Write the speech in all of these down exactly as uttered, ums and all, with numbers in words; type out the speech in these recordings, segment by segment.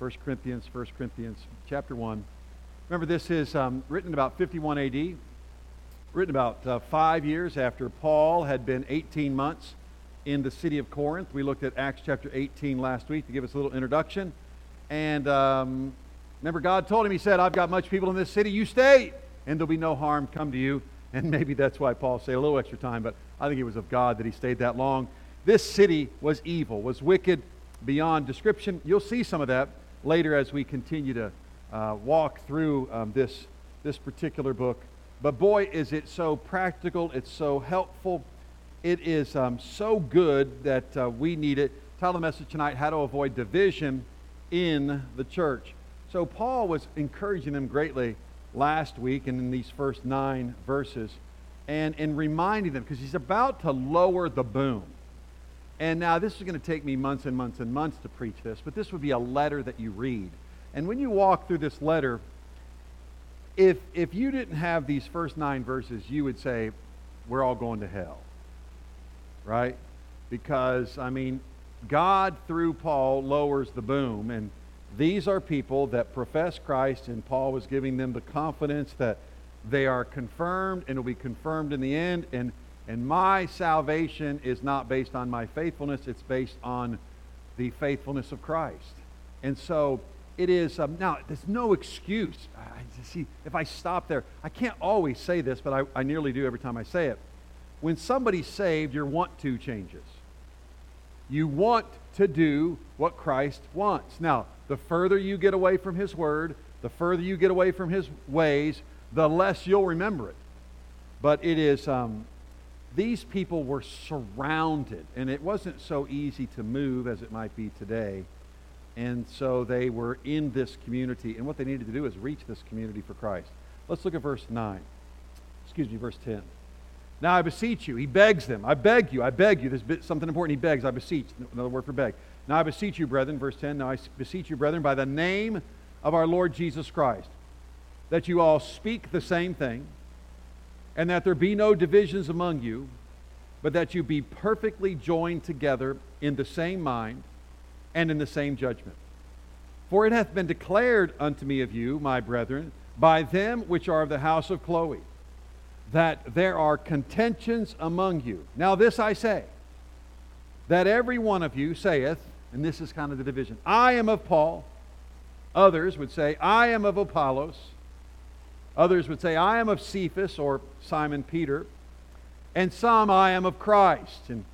First Corinthians, First Corinthians chapter one. Remember, this is um, written about fifty-one A D, written about uh, five years after Paul had been eighteen months in the city of Corinth. We looked at Acts chapter eighteen last week to give us a little introduction. And um, remember, God told him, he said, I've got much people in this city. You stay, and there'll be no harm come to you. And maybe that's why Paul stayed a little extra time, but I think it was of God that he stayed that long. This city was evil, was wicked beyond description. You'll see some of that later as we continue to uh, walk through um, this, this particular book. But boy, is it so practical, it's so helpful. It is um, so good that uh, we need it. Title of the message tonight, How to Avoid Division in the Church. So Paul was encouraging them greatly last week and in these first nine verses, and, and reminding them, because he's about to lower the boom. And now this is going to take me months and months and months to preach this, but this would be a letter that you read. And when you walk through this letter, if if you didn't have these first nine verses, you would say, we're all going to hell. Right? Because, I mean, God, through Paul, lowers the boom, and these are people that profess Christ, and Paul was giving them the confidence that they are confirmed and will be confirmed in the end, and, and my salvation is not based on my faithfulness, it's based on the faithfulness of Christ. And so it is, um, now, there's no excuse. I, see, if I stop there, I can't always say this, but I, I nearly do every time I say it. When somebody's saved, your want to changes. You want to do what Christ wants. Now, the further you get away from His Word, the further you get away from His ways, the less you'll remember it. But it is, um, these people were surrounded, and it wasn't so easy to move as it might be today. And so they were in this community, and what they needed to do is reach this community for Christ. Let's look at verse nine. Excuse me, verse ten. Now I beseech you, he begs them. I beg you, I beg you. There's something important. He begs, I beseech. Another word for beg. Now I beseech you, brethren, verse ten. Now I beseech you, brethren, by the name of our Lord Jesus Christ, that you all speak the same thing, and that there be no divisions among you, but that you be perfectly joined together in the same mind and in the same judgment. For it hath been declared unto me of you, my brethren, by them which are of the house of Chloe, that there are contentions among you. Now this I say, that every one of you saith, and this is kind of the division, I am of Paul. Others would say, I am of Apollos. Others would say, I am of Cephas, or Simon Peter. And some, I am of Christ. And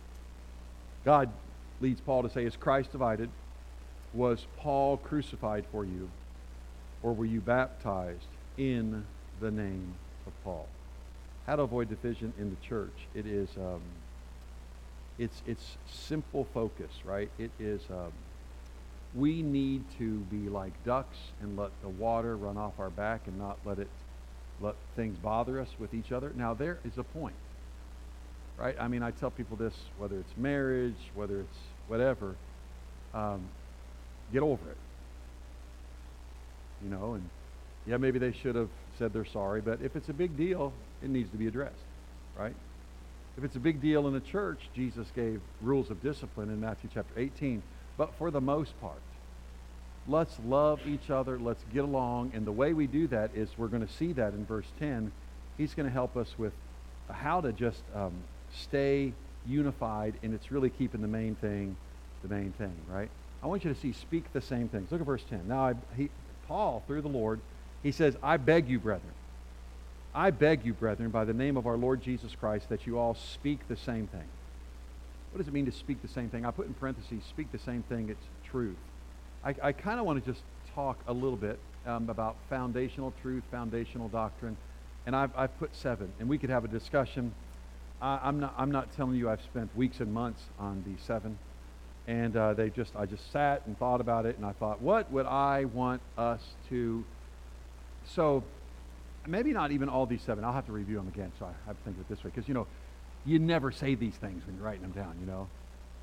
God leads Paul to say, is Christ divided? Was Paul crucified for you? Or were you baptized in the name of Paul? How to avoid division in the church. It is, um, it's it's simple focus, right? It is, um, we need to be like ducks and let the water run off our back and not let it, let things bother us with each other. Now there is a point, right? I mean, I tell people this, whether it's marriage, whether it's whatever, um, get over it. You know, and yeah, maybe they should have said they're sorry, but if it's a big deal, it needs to be addressed, right? If it's a big deal in the church, Jesus gave rules of discipline in Matthew chapter eighteen. But for the most part, let's love each other, let's get along, and the way we do that is we're going to see that in verse ten. He's going to help us with how to just um, stay unified, and it's really keeping the main thing the main thing, right? I want you to see, speak the same things. Look at verse ten. Now, I, he, Paul, through the Lord, he says, I beg you, brethren. I beg you, brethren, by the name of our Lord Jesus Christ, that you all speak the same thing. What does it mean to speak the same thing? I put in parentheses, speak the same thing, it's truth. I, I kind of want to just talk a little bit um, about foundational truth, foundational doctrine, and I've, I've put seven, and we could have a discussion. I, I'm not, I'm not telling you I've spent weeks and months on these seven, and uh, they just, I just sat and thought about it, and I thought, what would I want us to, so maybe not even all these seven. I'll have to review them again, so I have to think of it this way, because, you know, you never say these things when you're writing them down, you know.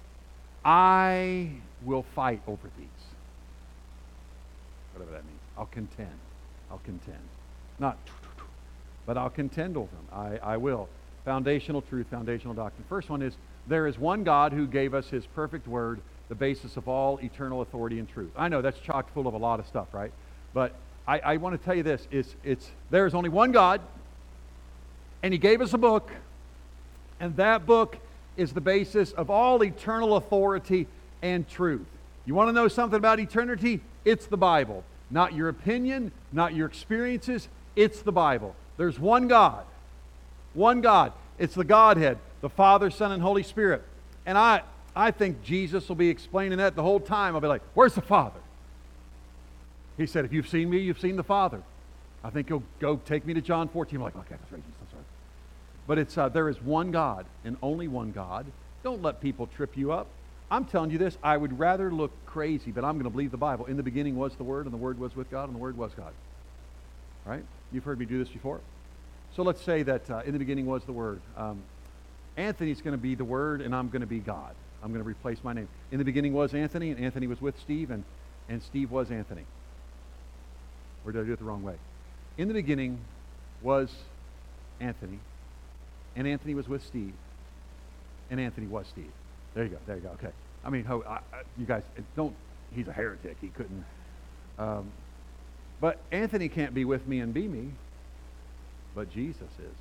I will fight over these. Whatever that means. I'll contend. I'll contend. Not, but I'll contend over them. I, I will. Foundational truth, foundational doctrine. First one is, there is one God who gave us His perfect word the basis of all eternal authority and truth. I know that's chock full of a lot of stuff, right? But I, I want to tell you this. It's, it's, there is only one God, and He gave us a book, and that book is the basis of all eternal authority and truth. You want to know something about eternity? It's the Bible. Not your opinion, not your experiences. It's the Bible. There's one God. One God. It's the Godhead, the Father, Son, and Holy Spirit. And I, I think Jesus will be explaining that the whole time. I'll be like, where's the Father? He said, if you've seen me, you've seen the Father. I think He'll go take me to John fourteen. I'm like, okay, that's right, Jesus, that's right. But it's uh, there is one God and only one God. Don't let people trip you up. I'm telling you this, I would rather look crazy, but I'm going to believe the Bible. In the beginning was the Word, and the Word was with God, and the Word was God. Right? You've heard me do this before. So let's say that uh, in the beginning was the Word. Um, Anthony's going to be the Word, and I'm going to be God. I'm going to replace my name. In the beginning was Anthony, and Anthony was with Steve, and, and Steve was Anthony. Or did I do it the wrong way? In the beginning was Anthony, and Anthony was with Steve, and Anthony was Steve. There you go. There you go. Okay. I mean, ho, I, I, you guys don't. He's a heretic. He couldn't. Um, but Anthony can't be with me and be me. But Jesus is.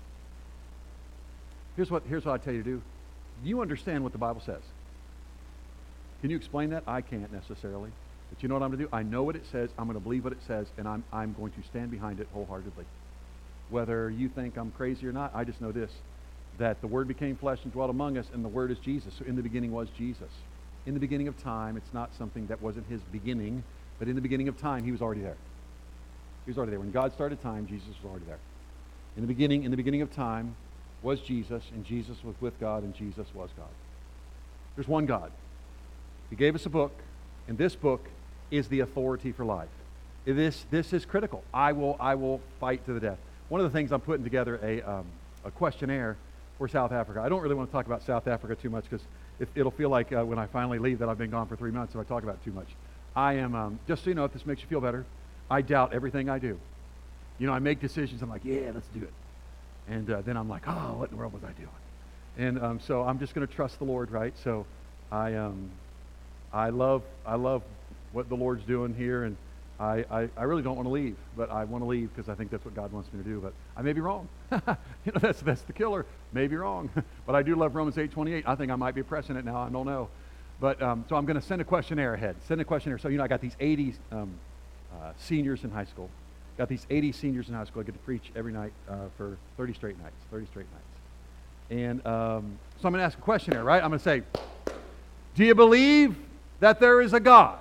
Here's what. Here's what I tell you to do. You understand what the Bible says. Can you explain that? I can't necessarily. But you know what I'm going to do? I know what it says. I'm going to believe what it says, and I'm I'm going to stand behind it wholeheartedly. Whether you think I'm crazy or not, I just know this. That the Word became flesh and dwelt among us, and the Word is Jesus. So in the beginning was Jesus. In the beginning of time, it's not something that wasn't His beginning, but in the beginning of time, He was already there. He was already there. When God started time, Jesus was already there. In the beginning, in the beginning of time was Jesus, and Jesus was with God, and Jesus was God. There's one God. He gave us a book, and this book is the authority for life. This, this is critical. I will, I will fight to the death. One of the things I'm putting together a, um, a questionnaire for South Africa. I don't really want to talk about South Africa too much because it, it'll feel like uh, when I finally leave that I've been gone for three months if I talk about it too much. I am, um, just so you know, if this makes you feel better, I doubt everything I do. You know, I make decisions, I'm like, yeah, let's do it. And uh, then I'm like, oh, what in the world was I doing? And um, so I'm just going to trust the Lord, right? So I, um, I love, I love what the Lord's doing here, and I, I, I really don't want to leave, but I want to leave because I think that's what God wants me to do. But I may be wrong. you know, that's that's the killer. May be wrong, but I do love Romans eight twenty-eight. I think I might be pressing it now. I don't know, but um, so I'm going to send a questionnaire ahead. Send a questionnaire. So you know, I got these eighty um, uh, seniors in high school. Got these eighty seniors in high school. I get to preach every night uh, for thirty straight nights. thirty straight nights. And um, so I'm going to ask a questionnaire, right? I'm going to say, do you believe that there is a God?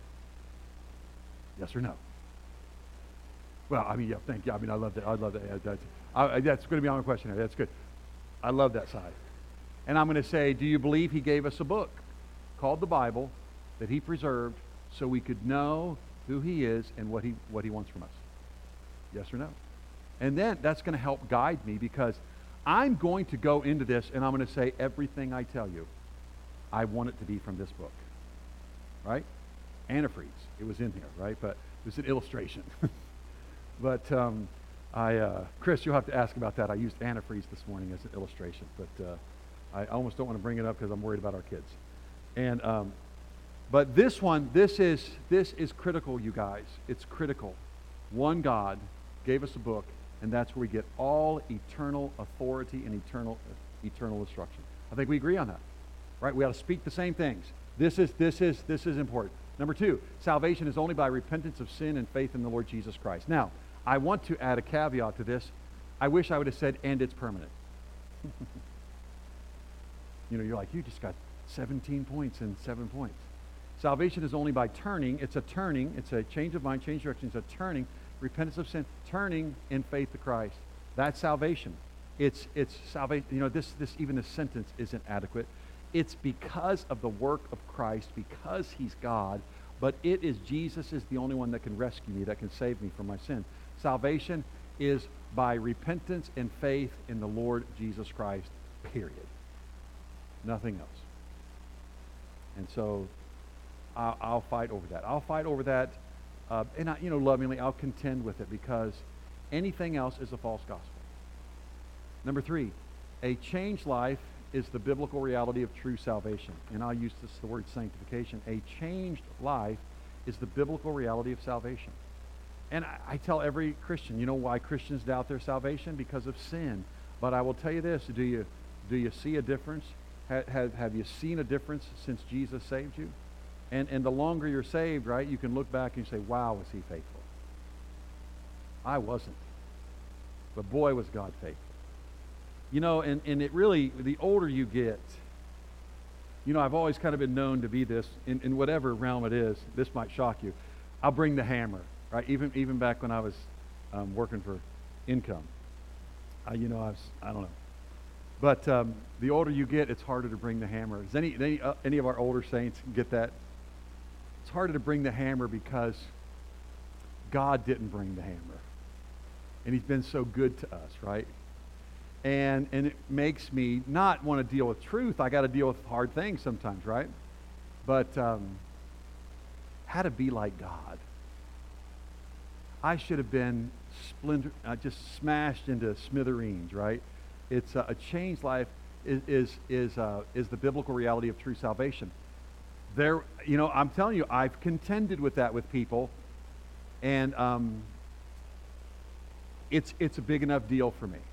Yes or no? Well, I mean, yeah, thank you. I mean, I love that. I love that. Yeah, that's, I, that's going to be on my questionnaire. That's good. I love that side. And I'm going to say, do you believe He gave us a book called the Bible that He preserved so we could know who He is and what He what He wants from us? Yes or no? And then that's going to help guide me because I'm going to go into this and I'm going to say everything I tell you, I want it to be from this book. Right? Antifreeze. It was in here, right? But it was an illustration. but um, I, uh, Chris, you'll have to ask about that. I used antifreeze this morning as an illustration, but uh, I almost don't want to bring it up because I'm worried about our kids. And um, but this one, this is this is critical, you guys. It's critical. One God gave us a book, and that's where we get all eternal authority and eternal eternal instruction. I think we agree on that, right? We ought to speak the same things. This is this is this is important. Number two, salvation is only by repentance of sin and faith in the Lord Jesus Christ. Now, I want to add a caveat to this. I wish I would have said, and it's permanent. you know, you're like, you just got seventeen points and seven points. Salvation is only by turning. It's a turning. It's a change of mind, change of direction. It's a turning, repentance of sin, turning in faith to Christ. That's salvation. It's it's salvation. You know, this this even this sentence isn't adequate. It's because of the work of Christ, because He's God, but it is Jesus is the only one that can rescue me, that can save me from my sin. Salvation is by repentance and faith in the Lord Jesus Christ, period. Nothing else. And so I'll, I'll fight over that. I'll fight over that, uh, and I, you know, lovingly, I'll contend with it because anything else is a false gospel. Number three, a changed life is the biblical reality of true salvation. And I'll use this the word sanctification. A changed life is the biblical reality of salvation. And I, I tell every Christian, you know why Christians doubt their salvation? Because of sin. But I will tell you this, do you do you see a difference? Ha, have, have you seen a difference since Jesus saved you? And, and the longer you're saved, right, you can look back and say, wow, was he faithful? I wasn't. But boy, was God faithful. You know, and, and it really, the older you get, you know, I've always kind of been known to be this, in, in whatever realm it is, this might shock you. I'll bring the hammer, right? Even even back when I was um, working for income. Uh, you know, I was, I don't know. But um, the older you get, it's harder to bring the hammer. Does any, any, uh, any of our older saints get that? It's harder to bring the hammer because God didn't bring the hammer. And he's been so good to us, right? And and it makes me not want to deal with truth. I got to deal with hard things sometimes, right? But um, how to be like God. I should have been splinter, uh, just smashed into smithereens, right? It's uh, a changed life is is is, uh, is the biblical reality of true salvation. There, you know, I'm telling you, I've contended with that with people, and um, it's it's a big enough deal for me.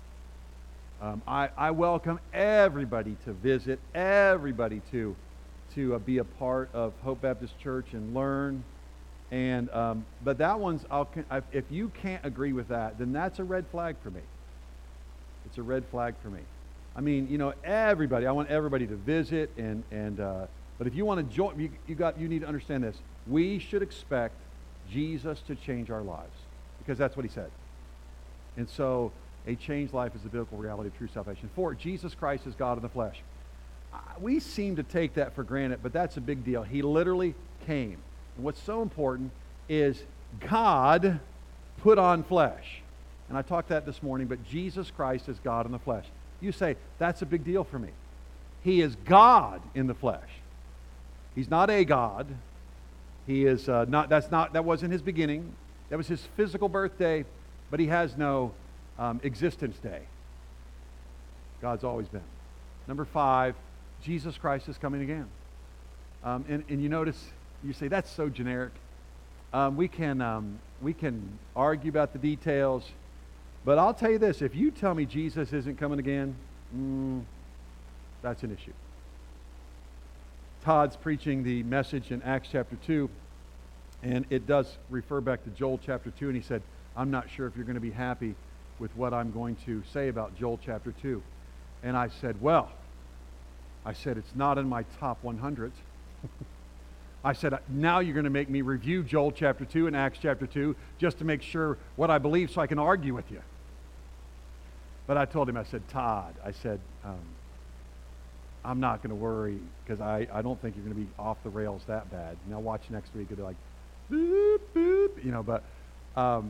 Um, I, I welcome everybody to visit, everybody to to uh, be a part of Hope Baptist Church and learn. And um, but that one's, I'll, if you can't agree with that, then that's a red flag for me. It's a red flag for me. I mean, you know, everybody. I want everybody to visit, and and uh, but if you want to join, you, you got you need to understand this. We should expect Jesus to change our lives because that's what he said. And so, a changed life is the biblical reality of true salvation. Four, Jesus Christ is God in the flesh. We seem to take that for granted, but that's a big deal. He literally came. And what's so important is God put on flesh. And I talked that this morning, but Jesus Christ is God in the flesh. You say, that's a big deal for me. He is God in the flesh. He's not a God. He is uh, not, that's not, that wasn't his beginning. That was his physical birthday, but he has no Um, existence day. God's always been. Number five, Jesus Christ is coming again. Um, and, and you notice, you say, that's so generic. Um, we can um, we can argue about the details, but I'll tell you this, if you tell me Jesus isn't coming again, mm, that's an issue. Todd's preaching the message in Acts chapter two, and it does refer back to Joel chapter two, and he said, I'm not sure if you're going to be happy with what I'm going to say about Joel chapter two. And I said, well, I said, it's not in my top one hundred. I said, now you're going to make me review Joel chapter two and Acts chapter two just to make sure what I believe so I can argue with you. But I told him, I said, Todd, I said, um, I'm not going to worry because I, I don't think you're going to be off the rails that bad. Now watch next week, it'll be like, boop, boop, you know, but um,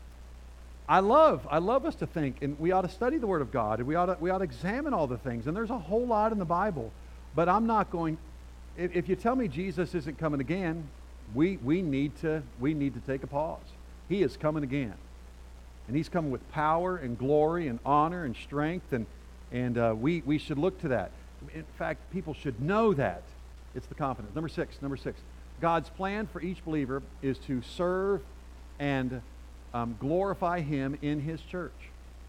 I love, I love us to think, and we ought to study the Word of God, and we ought to, we ought to examine all the things, and there's a whole lot in the Bible, but I'm not going, if, if you tell me Jesus isn't coming again, we, we need to, we need to take a pause. He is coming again, and he's coming with power and glory and honor and strength, and, and uh, we, we should look to that. In fact, people should know that. It's the confidence. Number six, number six, God's plan for each believer is to serve and Um, glorify him in his church.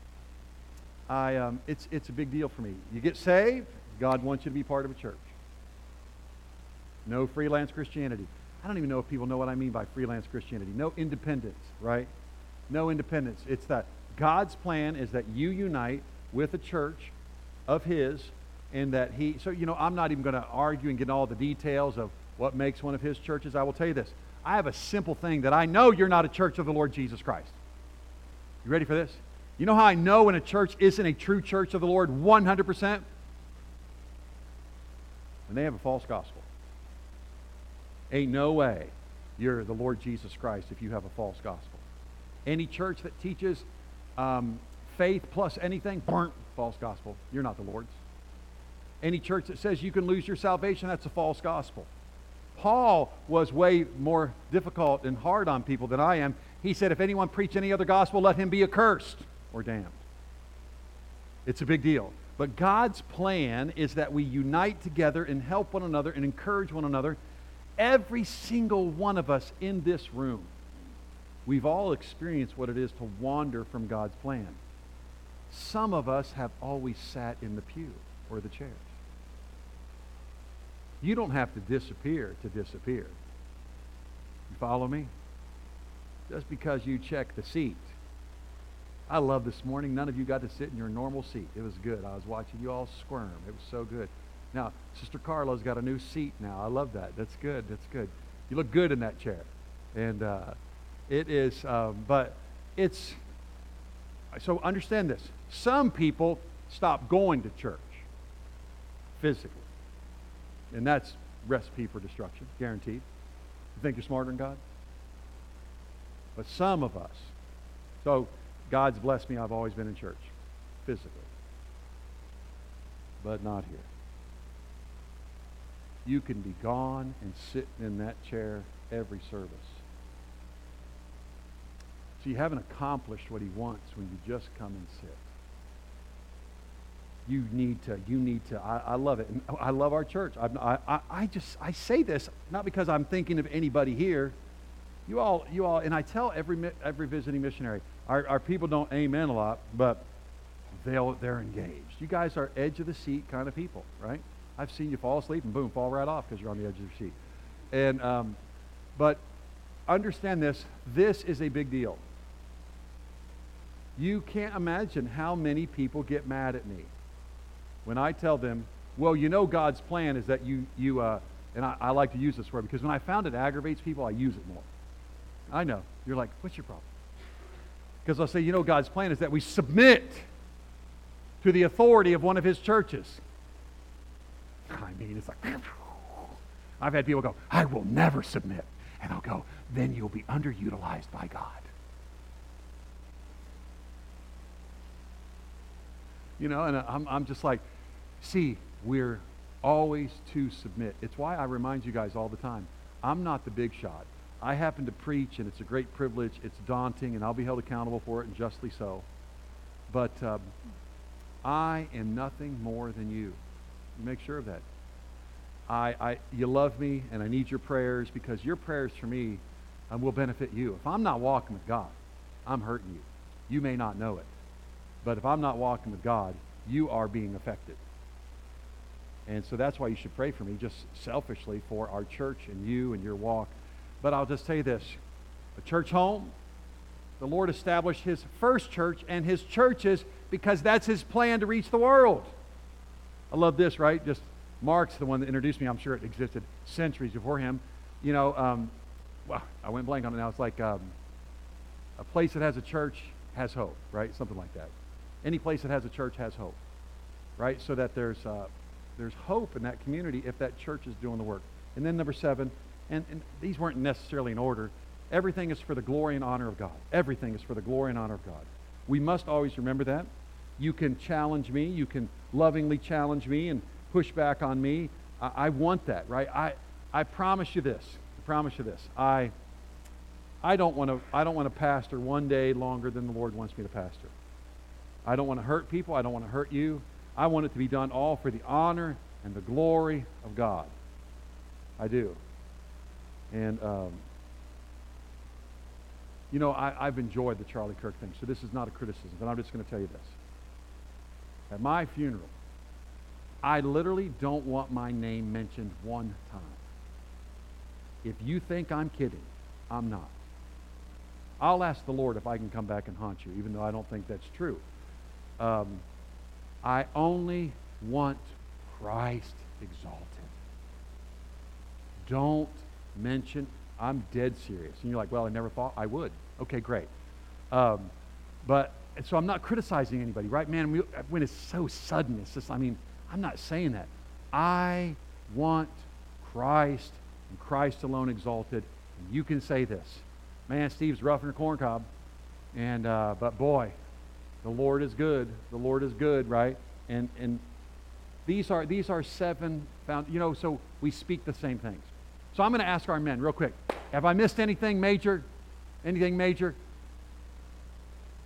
I, um, it's, it's a big deal for me. You get saved, God wants you to be part of a church. No freelance Christianity. I don't even know if people know what I mean by freelance Christianity. No independence, right? No independence. It's that God's plan is that you unite with a church of his, and that he, so, you know, I'm not even going to argue and get all the details of what makes one of his churches. I will tell you this. I have a simple thing that I know you're not a church of the Lord Jesus Christ. You ready for this? You know how I know when a church isn't a true church of the Lord one hundred percent? When they have a false gospel. Ain't no way you're the Lord Jesus Christ if you have a false gospel. Any church that teaches um, faith plus anything, burnt, false gospel. You're not the Lord's. Any church that says you can lose your salvation, that's a false gospel. Paul was way more difficult and hard on people than I am. He said, if anyone preach any other gospel, let him be accursed or damned. It's a big deal. But God's plan is that we unite together and help one another and encourage one another. Every single one of us in this room, we've all experienced what it is to wander from God's plan. Some of us have always sat in the pew or the chairs. You don't have to disappear to disappear. You follow me? Just because you check the seat. I love this morning, none of you got to sit in your normal seat. It was good. I was watching you all squirm. It was so good. Now, Sister Carla's got a new seat now. I love that. That's good. That's good. You look good in that chair. And uh, it is, um, but it's, so understand this. Some people stop going to church physically. And that's recipe for destruction, guaranteed. You think you're smarter than God? But some of us, so God's blessed me, I've always been in church, physically. But not here. You can be gone and sitting in that chair every service. So you haven't accomplished what he wants when you just come and sit. You need to, you need to, I, I love it. And I love our church. I, I, I just, I say this, not because I'm thinking of anybody here. You all, you all, and I tell every every visiting missionary, our, our people don't amen a lot, but they'll, they're engaged. You guys are edge of the seat kind of people, right? I've seen you fall asleep and boom, fall right off because you're on the edge of your seat. And, um, but understand this, this is a big deal. You can't imagine how many people get mad at me when I tell them, well, you know God's plan is that you, you uh, and I, I like to use this word because when I found it aggravates people, I use it more. I know. You're like, what's your problem? Because I'll say, you know, God's plan is that we submit to the authority of one of his churches. I mean, it's like, I've had people go, I will never submit. And I'll go, then you'll be underutilized by God. You know, and I'm, I'm just like, see, we're always to submit. It's why I remind you guys all the time, I'm not the big shot. I happen to preach, and it's a great privilege. It's daunting, and I'll be held accountable for it, and justly so. But um, I am nothing more than you. You make sure of that. I, I, you love me, and I need your prayers, because your prayers for me um, will benefit you. If I'm not walking with God, I'm hurting you. You may not know it. But if I'm not walking with God, you are being affected. And so that's why you should pray for me, just selfishly, for our church and you and your walk. But I'll just say this. A church home, the Lord established his first church and his churches because that's his plan to reach the world. I love this, right? Just Mark's the one that introduced me. I'm sure it existed centuries before him. You know, um, well, I went blank on it now. It's like um, a place that has a church has hope, right? Something like that. Any place that has a church has hope, right? So that there's uh, there's hope in that community if that church is doing the work. And then number seven, and, and these weren't necessarily in order, everything is for the glory and honor of God. Everything is for the glory and honor of God. We must always remember that. You can challenge me. You can lovingly challenge me and push back on me. I, I want that, right? I, I promise you this. I promise you this. I, I don't want to I don't want to pastor one day longer than the Lord wants me to pastor. I don't want to hurt people. I don't want to hurt you. I want it to be done all for the honor and the glory of God. I do. And, um, you know, I, I've enjoyed the Charlie Kirk thing, so this is not a criticism, but I'm just going to tell you this. At my funeral, I literally don't want my name mentioned one time. If you think I'm kidding, I'm not. I'll ask the Lord if I can come back and haunt you, even though I don't think that's true. Um, I only want Christ exalted. Don't mention, I'm dead serious. And you're like, well, I never thought I would. Okay, great. Um, but, and so I'm not criticizing anybody, right? Man, we, when it's so sudden, it's just, I mean, I'm not saying that. I want Christ and Christ alone exalted. And you can say this. Man, Steve's roughing a corn cob. And, uh, but boy, the Lord is good. The Lord is good, right? And, and these are, these are seven found, you know, so we speak the same things. So I'm going to ask our men real quick. Have I missed anything major? Anything major?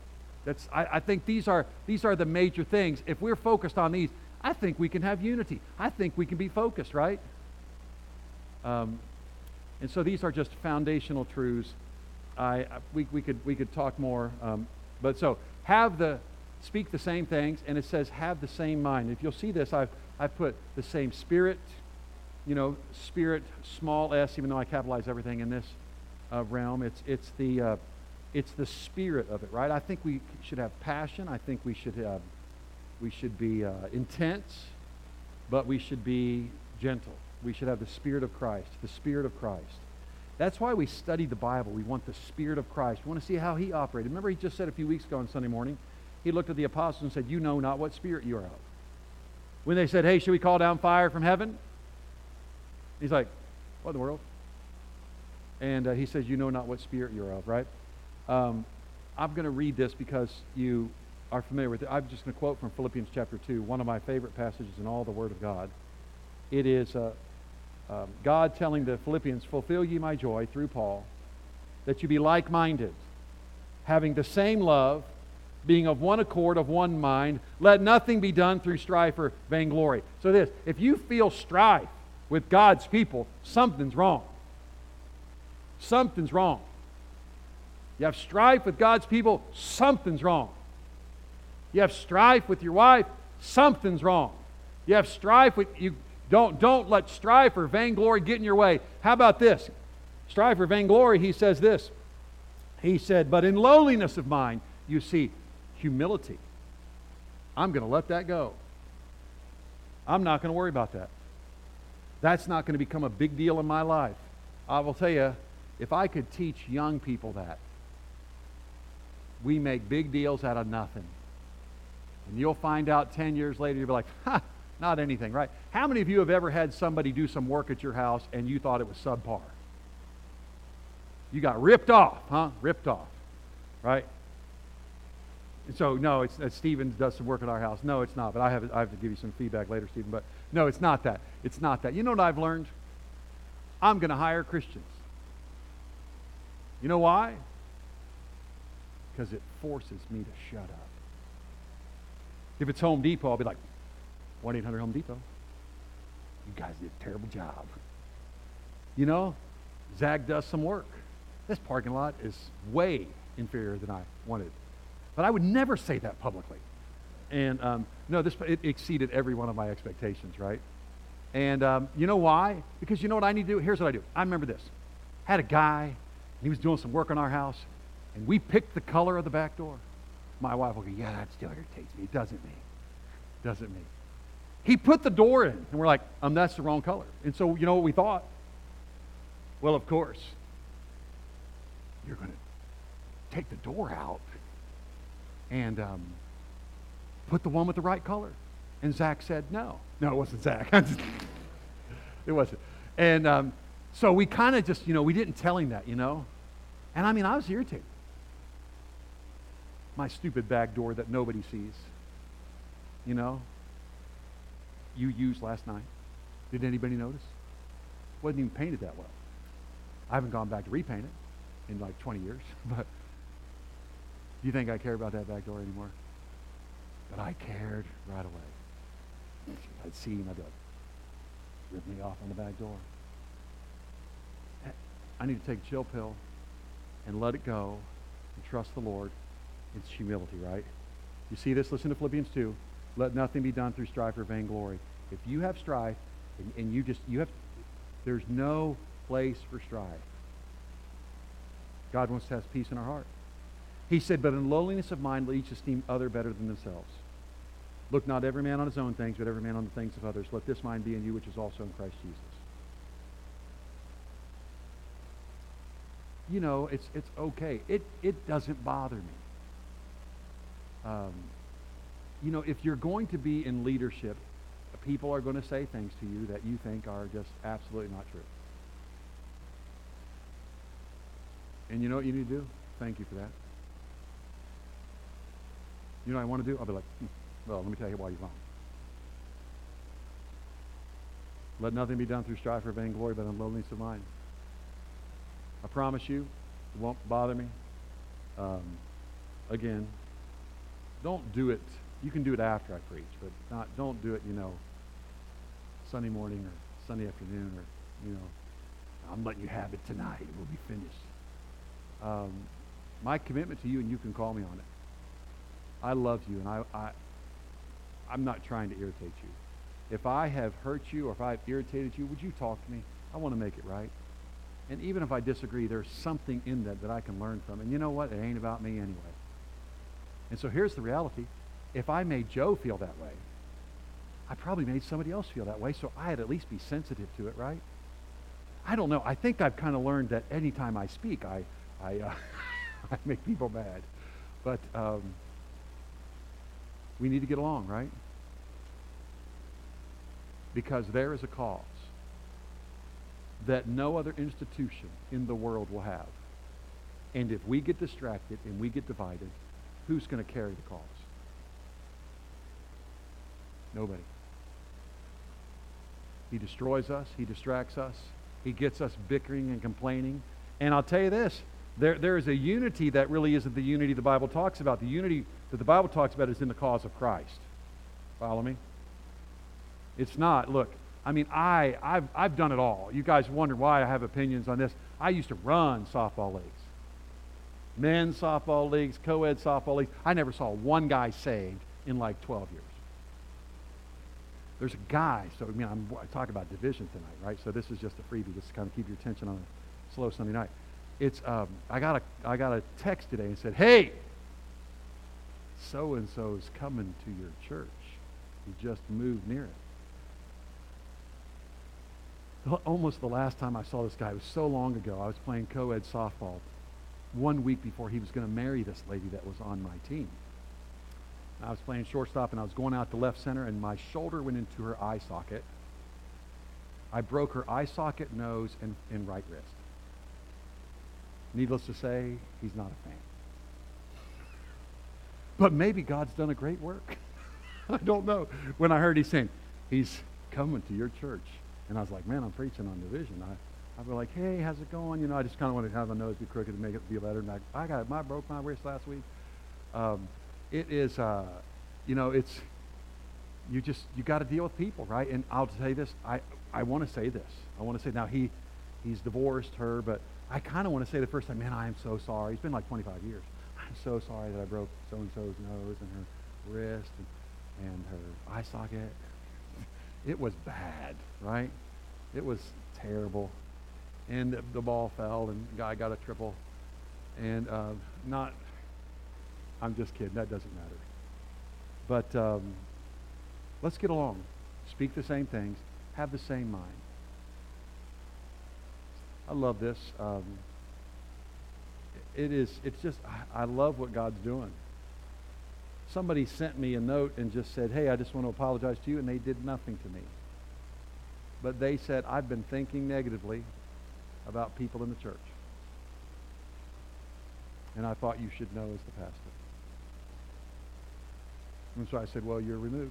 That's, I, I think these are, these are the major things. If we're focused on these, I think we can have unity. I think we can be focused, right? Um, and so these are just foundational truths. I, I we, we could we could talk more, um, but so have the speak the same things, and it says have the same mind. If you'll see this, I've I put the same spirit, you know, spirit small s, even though I capitalize everything in this uh, realm. It's it's the uh, it's the spirit of it, right? I think we should have passion. I think we should have we should be uh, intense, but we should be gentle. We should have the Spirit of Christ, the Spirit of Christ. That's why we study the Bible. We want the Spirit of Christ. We want to see how He operated. Remember, He just said a few weeks ago on Sunday morning, He looked at the apostles and said, you know not what spirit you are of. When they said, hey, should we call down fire from heaven? He's like, what in the world? And uh, He says, you know not what spirit you're of, right? Um, I'm going to read this because you are familiar with it. I'm just going to quote from Philippians chapter two, one of my favorite passages in all the Word of God. It is uh, uh, God telling the Philippians, fulfill ye my joy through Paul, that you be like-minded, having the same love, being of one accord, of one mind. Let nothing be done through strife or vainglory. So this, if you feel strife with God's people, something's wrong. Something's wrong. You have strife with God's people, something's wrong. You have strife with your wife, something's wrong. You have strife with you. Don't, don't let strife or vainglory get in your way. How about this? Strife or vainglory, he says this. He said, but in lowliness of mind, you see, humility. I'm going to let that go. I'm not going to worry about that. That's not going to become a big deal in my life. I will tell you, if I could teach young people that, we make big deals out of nothing. And you'll find out ten years later, you'll be like, ha, not anything, right? How many of you have ever had somebody do some work at your house and you thought it was subpar? You got ripped off, huh? Ripped off, right? And so, no, it's uh, Stephen does some work at our house. No, it's not, but I have, I have to give you some feedback later, Stephen. But no, it's not that. It's not that. You know what I've learned? I'm going to hire Christians. You know why? Because it forces me to shut up. If it's Home Depot, I'll be like, one eight hundred Home Depot. You guys did a terrible job. You know, Zach does some work. This parking lot is way inferior than I wanted. But I would never say that publicly. And um, no, this it exceeded every one of my expectations, right? And um, you know why? Because you know what I need to do? Here's what I do. I remember this. I had a guy, and he was doing some work on our house, and we picked the color of the back door. My wife will go, yeah, that still irritates me. It doesn't me. Doesn't me. He put the door in, and we're like, um, that's the wrong color. And so, you know what we thought? Well, of course, you're going to take the door out and um, put the one with the right color. And Zach said, no. No, it wasn't Zach. It wasn't. And um, so we kind of just, you know, we didn't tell him that, you know. And I mean, I was irritated. My stupid back door that nobody sees. You know, you used last night. Did anybody notice? Wasn't even painted that well. I haven't gone back to repaint it in like twenty years. But do you think I care about that back door anymore? But I cared right away. I'd see him, I'd be like, rip me off on the back door. I need to take a chill pill and let it go and trust the Lord. It's humility, right? You see this? Listen to Philippians two. Let nothing be done through strife or vainglory. If you have strife, and, and you just, you have, there's no place for strife. God wants to have peace in our heart. He said, but in lowliness of mind, let each esteem other better than themselves. Look not every man on his own things, but every man on the things of others. Let this mind be in you, which is also in Christ Jesus. You know, it's it's okay. It it doesn't bother me. Um, you know, if you're going to be in leadership, people are going to say things to you that you think are just absolutely not true. And you know what you need to do? Thank you for that. You know what I want to do? I'll be like, hmm, well, let me tell you why you're wrong. Let nothing be done through strife or vainglory, but in lowliness of mind. I promise you, it won't bother me. Um, again, don't do it. You can do it after I preach, but not, don't do it, you know, Sunday morning or Sunday afternoon or, you know, I'm letting you have it tonight. It will be finished. Um, my commitment to you, and you can call me on it. I love you, and I, I, I'm not trying to irritate you. If I have hurt you or if I've irritated you, would you talk to me? I want to make it right. And even if I disagree, there's something in that that I can learn from. And you know what? It ain't about me anyway. And so here's the reality. If I made Joe feel that way, I probably made somebody else feel that way, so I'd at least be sensitive to it, right? I don't know. I think I've kind of learned that anytime I speak, I, I, uh, I make people mad. But um, we need to get along, right? Because there is a cause that no other institution in the world will have. And if we get distracted and we get divided, who's going to carry the cause? Nobody. He destroys us. He distracts us. He gets us bickering and complaining. And I'll tell you this, there, there is a unity that really isn't the unity the Bible talks about. The unity that the Bible talks about is in the cause of Christ. Follow me? It's not. Look, I mean, I, I've, I've done it all. You guys wonder why I have opinions on this. I used to run softball leagues. Men's softball leagues, co-ed softball leagues. I never saw one guy saved in like twelve years. There's a guy, so I mean, I'm I talk about division tonight, right? So this is just a freebie, just to kind of keep your attention on a slow Sunday night. It's um, I got a I got a text today and said, "Hey, so and so's coming to your church. He just moved near it." Almost the last time I saw this guy, it was so long ago. I was playing co-ed softball one week before he was going to marry this lady that was on my team. I was playing shortstop, and I was going out to left center, and my shoulder went into her eye socket. I broke her eye socket, nose, and, and right wrist. Needless to say, he's not a fan. But maybe God's done a great work. I don't know. When I heard he's saying, he's coming to your church. And I was like, man, I'm preaching on division. I, I'd be like, hey, how's it going? You know, I just kind of want to have my nose be crooked to make it feel better. And I, I got, I broke my wrist last week. Um, it is, uh, you know, it's, you just, you got to deal with people, right? And I'll tell you this, I, I want to say this. I want to say, now he, he's divorced her, but I kind of want to say the first time, man, I am so sorry. It's been like twenty-five years. I'm so sorry that I broke so-and-so's nose and her wrist and, and her eye socket. It was bad, right? It was terrible. And the, the ball fell, and the guy got a triple. And uh, not, I'm just kidding. That doesn't matter. But um, let's get along. Speak the same things. Have the same mind. I love this. Um, it is, it's just, I, I love what God's doing. Somebody sent me a note and just said, hey, I just want to apologize to you, and they did nothing to me. But they said, I've been thinking negatively about people in the church. And I thought you should know as the pastor. And so I said, well, you're removed.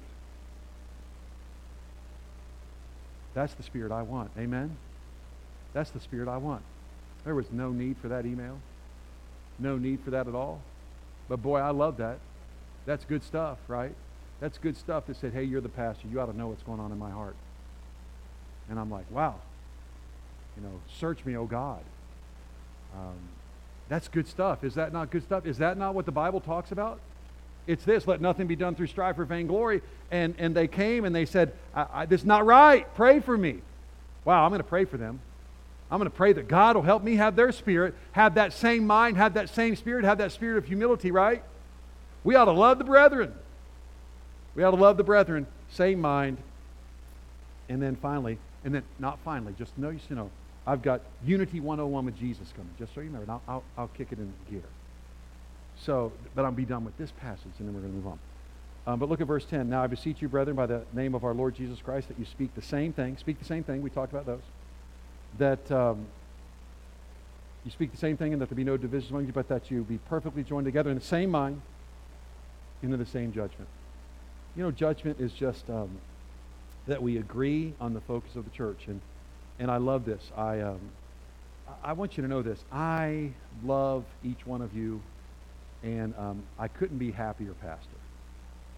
That's the spirit I want. Amen? That's the spirit I want. There was no need for that email. No need for that at all. But boy, I love that. That's good stuff, right? That's good stuff that said, hey, you're the pastor. You ought to know what's going on in my heart. And I'm like, wow. You know, search me, oh God. Um, that's good stuff. Is that not good stuff? Is that not what the Bible talks about? It's this, let nothing be done through strife or vainglory. And, and they came and they said, I, I, this is not right. Pray for me. Wow, I'm going to pray for them. I'm going to pray that God will help me have their spirit, have that same mind, have that same spirit, have that spirit of humility, right? We ought to love the brethren. We ought to love the brethren, same mind. And then finally, and then not finally, just know, you know, I've got Unity one oh one with Jesus coming, just so you know, and I'll, I'll, I'll kick it in gear. So, but I'll be done with this passage, and then we're going to move on. Um, but look at verse ten. Now I beseech you, brethren, by the name of our Lord Jesus Christ, that you speak the same thing. Speak the same thing. We talked about those. That um, you speak the same thing, and that there be no divisions among you, but that you be perfectly joined together in the same mind, into the same judgment. You know, judgment is just um, that we agree on the focus of the church. And and I love this. I um, I want you to know this. I love each one of you, and um, I couldn't be happier, Pastor.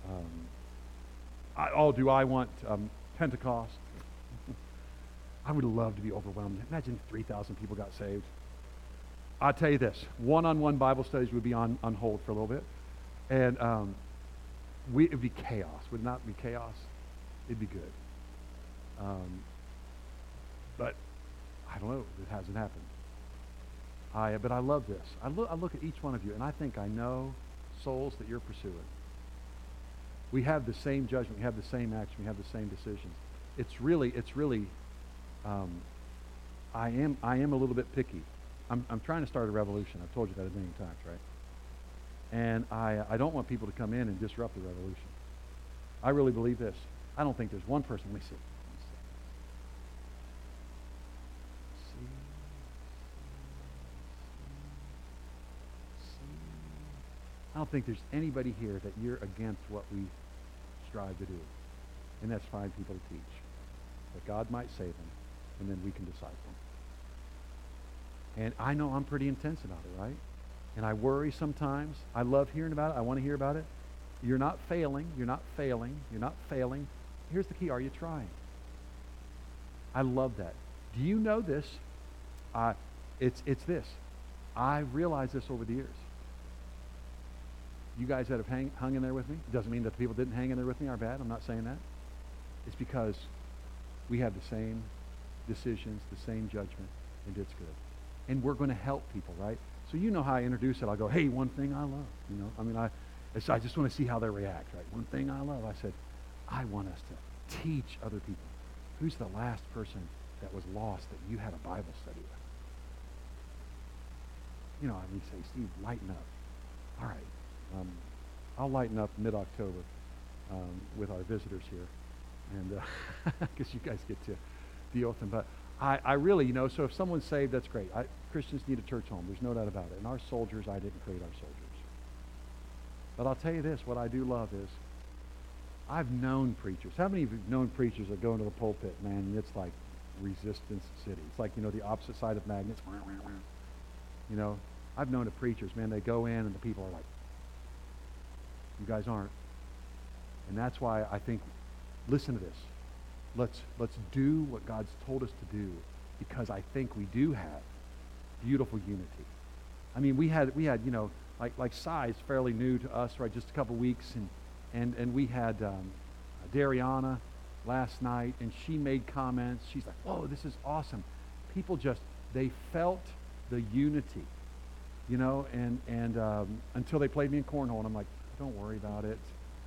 Um, I, oh, do I want um, Pentecost? I would love to be overwhelmed. Imagine if three thousand people got saved. I'll tell you this, one-on-one Bible studies would be on, on hold for a little bit. And um, we, it would be chaos. Would it not be chaos? It'd be good. Um, but I don't know. It hasn't happened. I, but I love this. I, lo- I look at each one of you, and I think I know souls that you're pursuing. We have the same judgment. We have the same action. We have the same decisions. It's really, it's really, um, I am, I am a little bit picky. I'm, I'm trying to start a revolution. I've told you that a million times, right? And I, I don't want people to come in and disrupt the revolution. I really believe this. I don't think there's one person. Let me see. See. I don't think there's anybody here that you're against what we strive to do. And that's find people to teach. That God might save them, and then we can disciple them. And I know I'm pretty intense about it, right? And I worry sometimes. I love hearing about it. I want to hear about it. You're not failing. You're not failing. You're not failing. Here's the key. Are you trying? I love that. Do you know this? Uh, it's, it's this. I realized this over the years. You guys that have hang, hung in there with me, it doesn't mean that the people that didn't hang in there with me are bad. I'm not saying that. It's because we have the same decisions, the same judgment, and it's good. And we're going to help people, right? So you know how I introduce it. I'll go, hey, one thing I love. You know, I mean, I, it's, I just want to see how they react, right? One thing I love. I said, I want us to teach other people. Who's the last person that was lost that you had a Bible study with? You know, I mean, say, Steve, lighten up. All right. Um, I'll lighten up mid-October um, with our visitors here. And I guess you guys get to deal with them. But I, I really, you know, so if someone's saved, that's great. I, Christians need a church home. There's no doubt about it. And our soldiers, I didn't create our soldiers. But I'll tell you this, what I do love is, I've known preachers. How many of you have known preachers that go into the pulpit, man, and it's like Resistance City. It's like, you know, the opposite side of magnets. You know, I've known the preachers, man, they go in and the people are like, you guys aren't. And that's why I think, listen to this. Let's let's do what God's told us to do, because I think we do have beautiful unity. I mean, we had we had you know like like Si's fairly new to us, right? Just a couple weeks, and and and we had um, Dariana last night, and she made comments. She's like, "Whoa, this is awesome!" People just they felt the unity, you know, and and um, until they played me in cornhole, and I'm like, "Don't worry about it."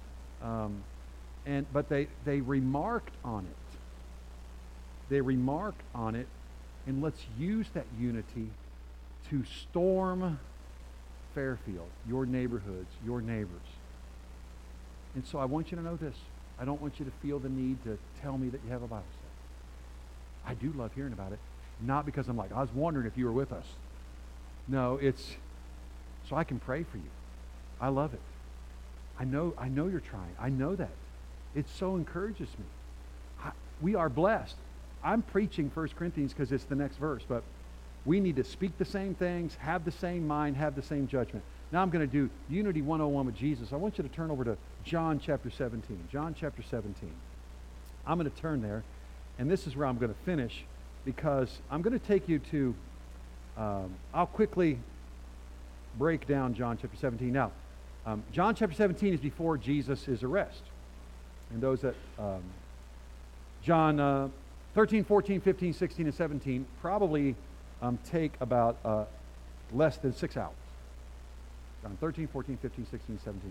Um, And, but they, they remarked on it. They remarked on it, and let's use that unity to storm Fairfield, your neighborhoods, your neighbors. And so I want you to know this. I don't want you to feel the need to tell me that you have a Bible study. I do love hearing about it, not because I'm like, I was wondering if you were with us. No, it's so I can pray for you. I love it. I know, I know you're trying. I know that. It so encourages me. I, we are blessed. I'm preaching First Corinthians because it's the next verse, but we need to speak the same things, have the same mind, have the same judgment. Now I'm going to do Unity one oh one with Jesus. I want you to turn over to John chapter seventeen. John chapter seventeen. I'm going to turn there, and this is where I'm going to finish, because I'm going to take you to, um, I'll quickly break down John chapter seventeen. Now, um, John chapter seventeen is before Jesus' arrest. And those that, um, John uh, thirteen, fourteen, fifteen, sixteen, and seventeen probably um, take about uh, less than six hours. John thirteen, fourteen, fifteen, sixteen, seventeen.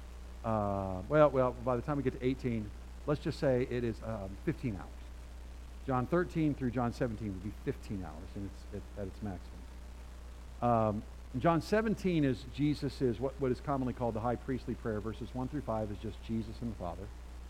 Uh, well, well, by the time we get to eighteen, let's just say it is um, fifteen hours. John thirteen through John seventeen would be fifteen hours, and it's at, at its maximum. Um, John seventeen is Jesus is what, what is commonly called the high priestly prayer. Verses one through five is just Jesus and the Father.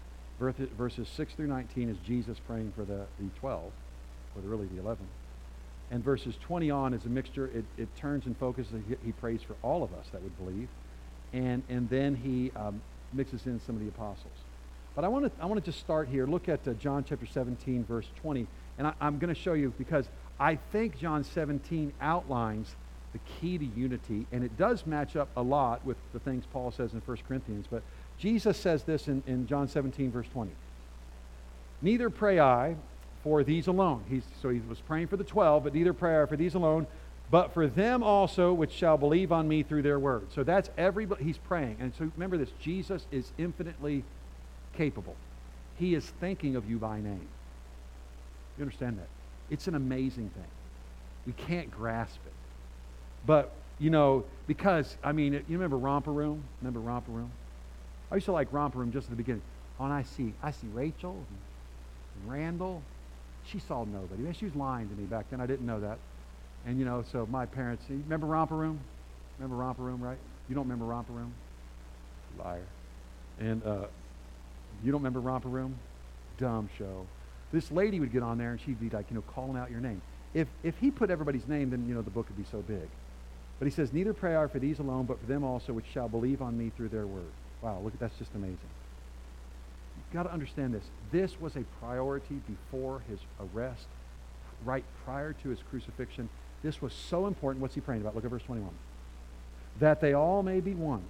Verses six through nineteen is Jesus praying for the, the twelve, or the, really the eleven. And verses twenty on is a mixture. It, it turns and focuses. He, he prays for all of us that would believe. And, and then he um, mixes in some of the apostles. But I want to I want to just start here. Look at uh, John chapter seventeen, verse twenty. And I, I'm going to show you, because I think John seventeen outlines the key to unity, and it does match up a lot with the things Paul says in First Corinthians, but Jesus says this in, in John seventeen, verse twenty. Neither pray I for these alone. He's, so he was praying for the twelve, but neither pray I for these alone, but for them also which shall believe on me through their word. So that's everybody, he's praying. And so remember this, Jesus is infinitely capable. He is thinking of you by name. You understand that? It's an amazing thing. We can't grasp it. But, you know, because, I mean, you remember Romper Room? Remember Romper Room? I used to like Romper Room just at the beginning. Oh, and I see, I see Rachel and, and Randall. She saw nobody. She was lying to me back then. I didn't know that. And, you know, so my parents, you remember Romper Room? Remember Romper Room, right? You don't remember Romper Room? Liar. And uh, you don't remember Romper Room? Dumb show. This lady would get on there and she'd be like, you know, calling out your name. If if he put everybody's name, then, you know, the book would be so big. But he says, neither pray I for these alone, but for them also which shall believe on me through their word. Wow, look, that's just amazing. You've got to understand this. This was a priority before his arrest, right prior to his crucifixion. This was so important. What's he praying about? Look at verse twenty-one. That they all may be one,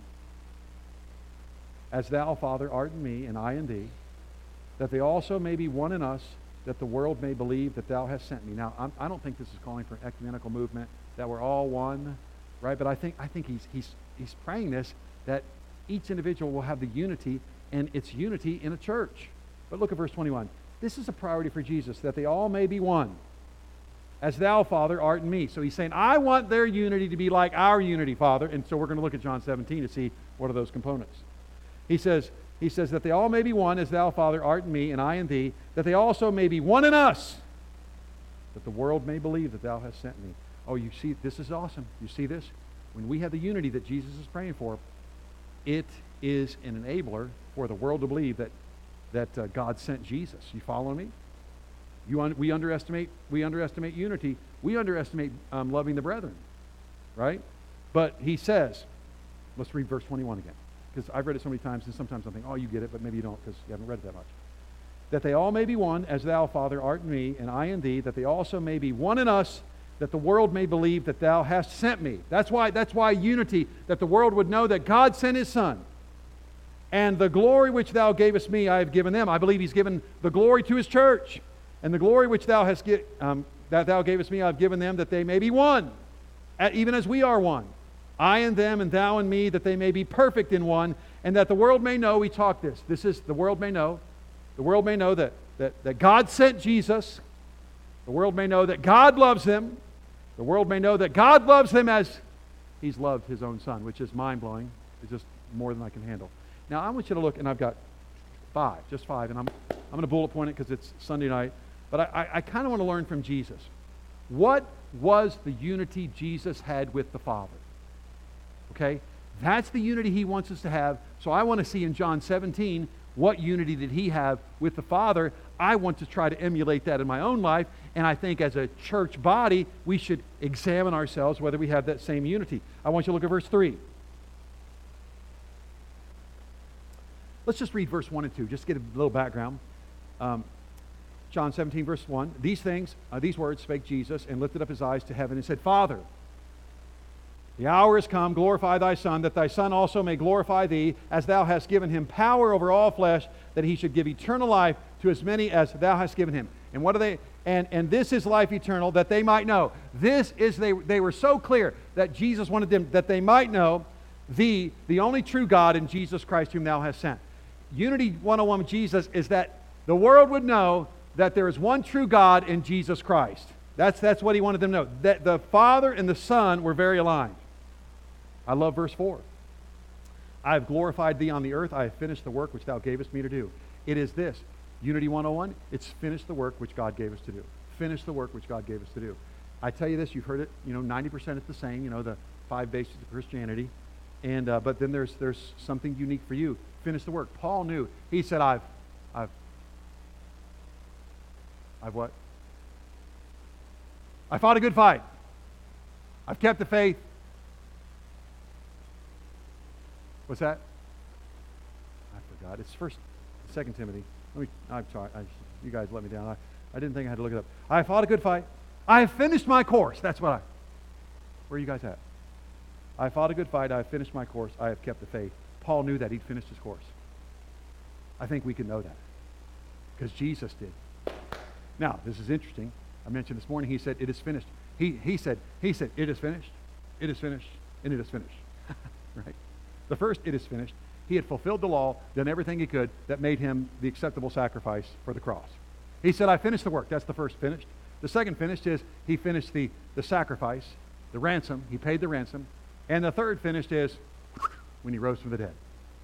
as thou, Father, art in me, and I in thee, that they also may be one in us, that the world may believe that thou hast sent me. Now, I'm, I don't think this is calling for an ecumenical movement, that we're all one, right? But I think I think he's he's he's praying this, that each individual will have the unity, and it's unity in a church. But look at verse twenty-one. This is a priority for Jesus, that they all may be one, as thou, Father, art in me. So he's saying, I want their unity to be like our unity, Father. And so we're going to look at John seventeen to see what are those components. He says, he says that they all may be one, as thou, Father, art in me, and I in thee, that they also may be one in us, that the world may believe that thou hast sent me. Oh, you see, this is awesome. You see this? When we have the unity that Jesus is praying for, it is an enabler for the world to believe that, that uh, God sent Jesus. You follow me? You un- we underestimate we underestimate unity. We underestimate um, loving the brethren, right? But he says, let's read verse twenty-one again, because I've read it so many times, and sometimes I think, oh, you get it, but maybe you don't, because you haven't read it that much. That they all may be one, as thou, Father, art in me, and I in thee, that they also may be one in us, that the world may believe that thou hast sent me. That's why, that's why unity, that the world would know that God sent his Son. And the glory which thou gavest me, I have given them. I believe he's given the glory to his church. And the glory which thou hast gi- um, that thou gavest me, I have given them, that they may be one, even as we are one. I and them, and thou and me, that they may be perfect in one, and that the world may know, we talk this, this is, the world may know, the world may know that, that, that God sent Jesus, the world may know that God loves them, the world may know that God loves them as he's loved his own Son, which is mind-blowing. It's just more than I can handle. Now, I want you to look, and I've got five, just five, and I'm, I'm going to bullet point it because it's Sunday night, but I, I, I kind of want to learn from Jesus. What was the unity Jesus had with the Father? Okay? That's the unity he wants us to have. So I want to see in John seventeen, what unity did he have with the Father? I want to try to emulate that in my own life, and I think as a church body, we should examine ourselves whether we have that same unity. I want you to look at verse three. Let's just read verse one and two, just to get a little background. Um, John seventeen, verse one. These things, uh, these words spake Jesus, and lifted up his eyes to heaven and said, Father, the hour is come, glorify thy Son, that thy Son also may glorify thee, as thou hast given him power over all flesh, that he should give eternal life to as many as thou hast given him. And what are they? And and this is life eternal, that they might know. This is, they, they were so clear that Jesus wanted them, that they might know thee, the only true God, in Jesus Christ whom thou hast sent. Unity one oh one with Jesus is that the world would know that there is one true God in Jesus Christ. That's, that's what he wanted them to know. That the Father and the Son were very aligned. I love verse four. I have glorified thee on the earth. I have finished the work which thou gavest me to do. It is this. Unity one oh one, it's finish the work which God gave us to do. Finish the work which God gave us to do. I tell you this, you've heard it, you know, ninety percent it's the same, you know, the five basics of Christianity. And uh, but then there's there's something unique for you. Finish the work. Paul knew. He said, I've I've I've what? I fought a good fight. I've kept the faith. What's that? I forgot. It's first, Second Timothy. Let me. I'm sorry. I, you guys let me down. I, I didn't think I had to look it up. I fought a good fight. I have finished my course. That's what I. Where are you guys at? I fought a good fight. I have finished my course. I have kept the faith. Paul knew that. He'd finished his course. I think we can know that because Jesus did. Now, this is interesting. I mentioned this morning, he said, it is finished. He, he said, he said, it is finished, it is finished, and it is finished. Right? The first, it is finished. He had fulfilled the law, done everything he could that made him the acceptable sacrifice for the cross. He said, I finished the work. That's the first finished. The second finished is he finished the, the sacrifice, the ransom. He paid the ransom. And the third finished is when he rose from the dead.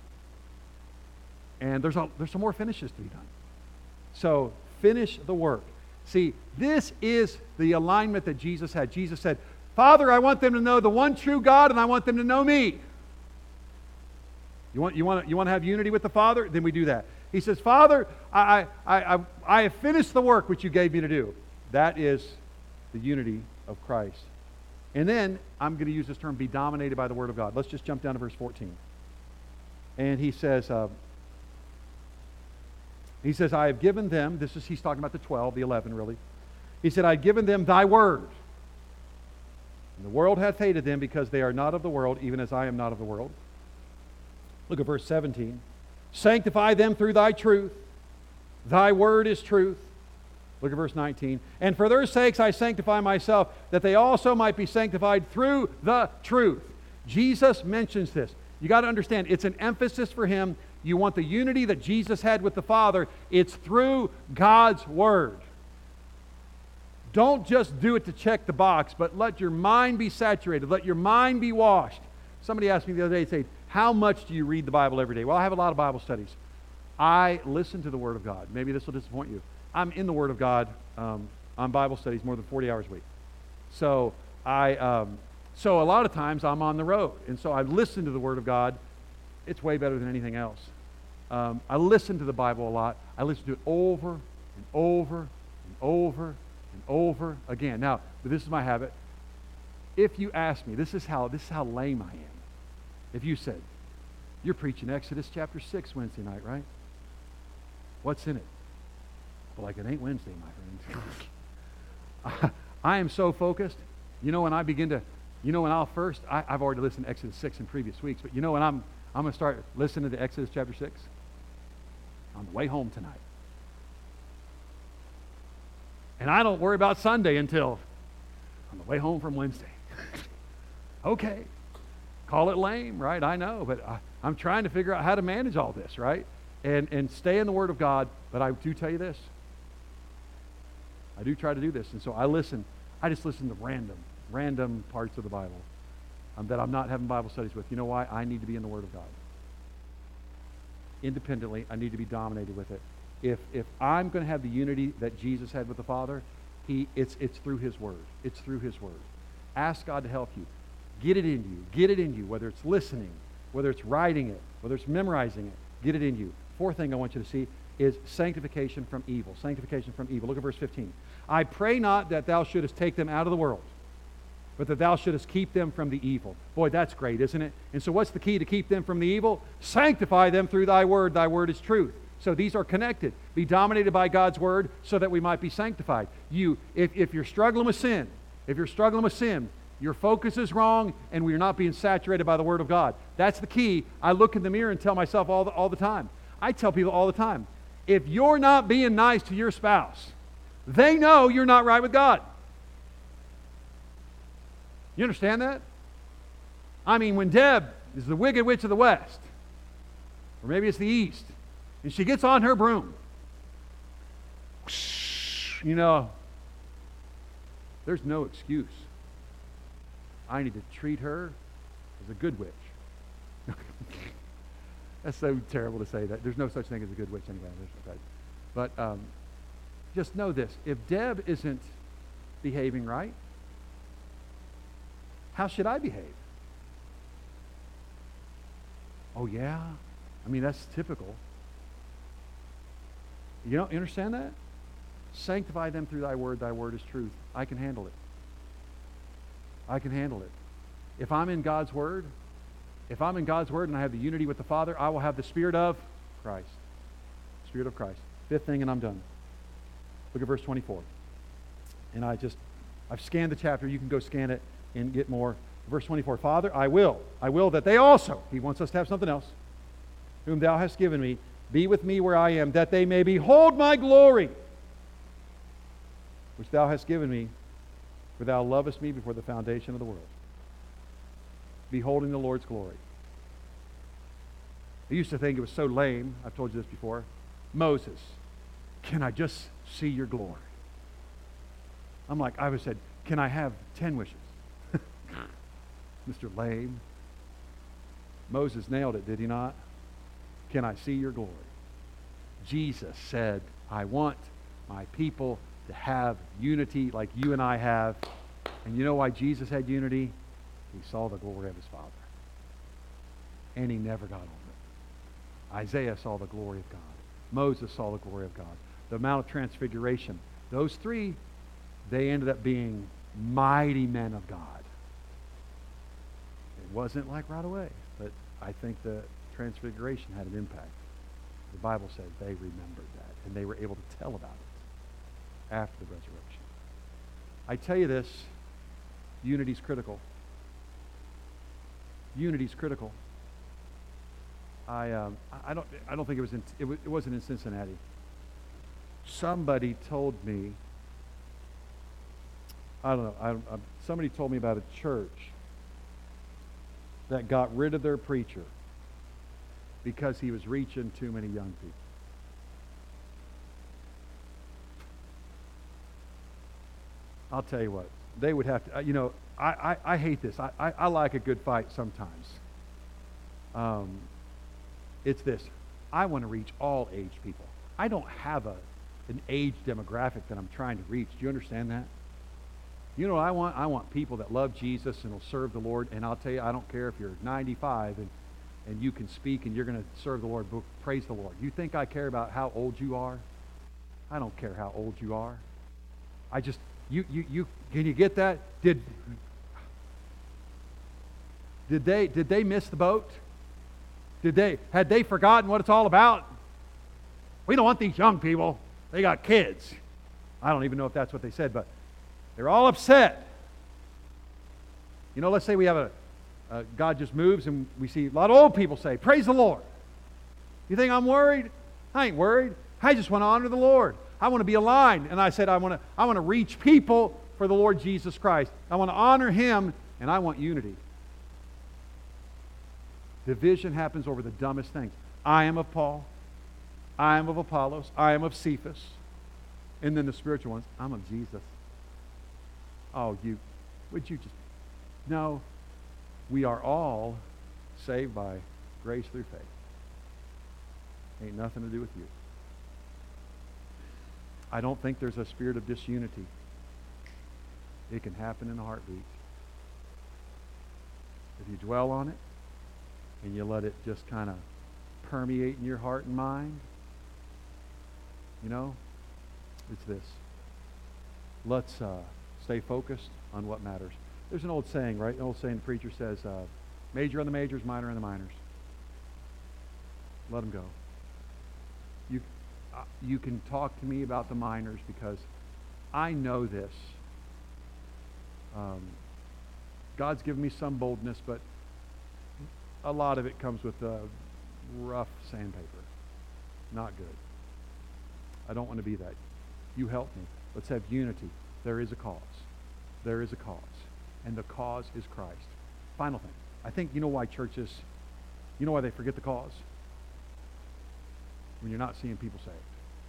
And there's, a, there's some more finishes to be done. So finish the work. See, this is the alignment that Jesus had. Jesus said, Father, I want them to know the one true God, and I want them to know me. You want, you want, you want to have unity with the Father? Then we do that. He says, Father, I, I, I, I have finished the work which you gave me to do. That is the unity of Christ. And then, I'm going to use this term, be dominated by the Word of God. Let's just jump down to verse fourteen. And he says, uh, he says, I have given them, this is, he's talking about the twelve, the eleven really. He said, I have given them thy word. And the world hath hated them because they are not of the world, even as I am not of the world. Look at verse seventeen. Sanctify them through thy truth. Thy word is truth. Look at verse nineteen. And for their sakes I sanctify myself, that they also might be sanctified through the truth. Jesus mentions this. You got to understand, it's an emphasis for him. You want the unity that Jesus had with the Father. It's through God's word. Don't just do it to check the box, but let your mind be saturated. Let your mind be washed. Somebody asked me the other day, say, how much do you read the Bible every day? Well, I have a lot of Bible studies. I listen to the Word of God. Maybe this will disappoint you. I'm in the Word of God um, on Bible studies more than forty hours a week. So I, um, so a lot of times I'm on the road, and so I listen to the Word of God. It's way better than anything else. Um, I listen to the Bible a lot. I listen to it over and over and over and over again. Now, but this is my habit. If you ask me, this is how this is how lame I am. If you said, you're preaching Exodus chapter six Wednesday night, right? What's in it? Well, like it ain't Wednesday, my friend. I am so focused. You know when I begin to, you know when I'll first, I, I've already listened to Exodus six in previous weeks, but you know when I'm, I'm going to start listening to Exodus chapter six? On the way home tonight. And I don't worry about Sunday until on the way home from Wednesday. Okay. Call it lame, right? I know, but I, I'm trying to figure out how to manage all this, right? And and stay in the Word of God. But I do tell you this. I do try to do this. And so I listen. I just listen to random, random parts of the Bible um, that I'm not having Bible studies with. You know why? I need to be in the Word of God. Independently, I need to be dominated with it. If if I'm going to have the unity that Jesus had with the Father, he it's it's through His Word. It's through His Word. Ask God to help you. Get it in you. Get it in you, whether it's listening, whether it's writing it, whether it's memorizing it. Get it in you. Fourth thing I want you to see is sanctification from evil. Sanctification from evil. Look at verse fifteen. I pray not that thou shouldest take them out of the world, but that thou shouldest keep them from the evil. Boy, that's great, isn't it? And so what's the key to keep them from the evil? Sanctify them through thy word. Thy word is truth. So these are connected. Be dominated by God's word so that we might be sanctified. You, if, if you're struggling with sin, if you're struggling with sin, your focus is wrong, and we're not being saturated by the Word of God. That's the key. I look in the mirror and tell myself all the, all the time. I tell people all the time, if you're not being nice to your spouse, they know you're not right with God. You understand that? I mean, when Deb is the wicked witch of the West, or maybe it's the East, and she gets on her broom, you know, there's no excuse. I need to treat her as a good witch. That's so terrible to say that. There's no such thing as a good witch anyway. But um, just know this. If Deb isn't behaving right, how should I behave? Oh, yeah? I mean, that's typical. You don't you understand that? Sanctify them through thy word. Thy word is truth. I can handle it. I can handle it. If I'm in God's Word, if I'm in God's Word and I have the unity with the Father, I will have the Spirit of Christ. Spirit of Christ. Fifth thing, and I'm done. Look at verse twenty-four. And I just, I've scanned the chapter. You can go scan it. and get more. Verse twenty-four, Father, I will, I will that they also, he wants us to have something else, whom thou hast given me, be with me where I am, that they may behold my glory, which thou hast given me, for thou lovest me before the foundation of the world. Beholding the Lord's glory. I used to think it was so lame, I've told you this before, Moses, can I just see your glory? I'm like, I was said, can I have ten wishes? Mister Lame. Moses nailed it, did he not? Can I see your glory? Jesus said, I want my people to have unity like you and I have. And you know why Jesus had unity? He saw the glory of his Father. And he never got over it. Isaiah saw the glory of God. Moses saw the glory of God. The Mount of Transfiguration. Those three, they ended up being mighty men of God. It wasn't like right away, but I think the Transfiguration had an impact. The Bible says they remembered that, and they were able to tell about it after the resurrection. I tell you this, unity's critical. Unity's critical. I um, I don't I don't think it was in, it, was, it wasn't in Cincinnati. Somebody told me. I don't know. I, I, somebody told me about a church that got rid of their preacher because he was reaching too many young people. I'll tell you what, they would have to, you know, I, I, I hate this. I, I, I like a good fight sometimes. Um, it's this. I want to reach all age people. I don't have a an age demographic that I'm trying to reach. Do you understand that? You know what I want? I want people that love Jesus and will serve the Lord. And I'll tell you, I don't care if you're ninety-five and, and you can speak and you're going to serve the Lord. Praise the Lord. You think I care about how old you are? I don't care how old you are. I just, you, you, you, can you get that? Did, did they, did they miss the boat? Did they, had they forgotten what it's all about? We don't want these young people. They got kids. I don't even know if that's what they said, but they're all upset. You know, let's say we have a, uh, God just moves and we see a lot of old people say, praise the Lord. You think I'm worried? I ain't worried. I just want to honor the Lord. I want to be aligned. And I said, I want to, I want to reach people for the Lord Jesus Christ. I want to honor Him, and I want unity. Division happens over the dumbest things. I am of Paul. I am of Apollos. I am of Cephas. And then the spiritual ones, I'm of Jesus. Oh, you, would you just, no, we are all saved by grace through faith. Ain't nothing to do with you. I don't think there's a spirit of disunity. It can happen in a heartbeat. If you dwell on it and you let it just kind of permeate in your heart and mind, you know, it's this. Let's uh, stay focused on what matters. There's an old saying, right? An old saying the preacher says, uh, major on the majors, minor on the minors. Let them go. You, uh, you can talk to me about the minors because I know this. Um, God's given me some boldness, but a lot of it comes with uh, rough sandpaper. Not good. I don't want to be that. You help me. Let's have unity. There is a cause. There is a cause. And the cause is Christ. Final thing. I think you know why churches, you know why they forget the cause? When you're not seeing people saved.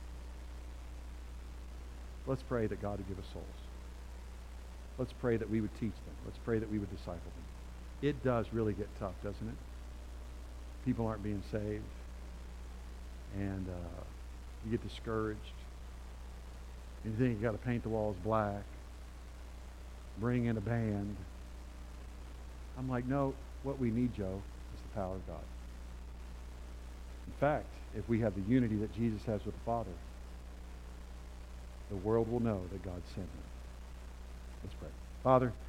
Let's pray that God would give us souls. Let's pray that we would teach them. Let's pray that we would disciple them. It does really get tough, doesn't it? People aren't being saved. And uh, you get discouraged. You think you got to paint the walls black. Bring in a band. I'm like, no, what we need, Joe, is the power of God. In fact, if we have the unity that Jesus has with the Father, the world will know that God sent him. Let's pray. Father,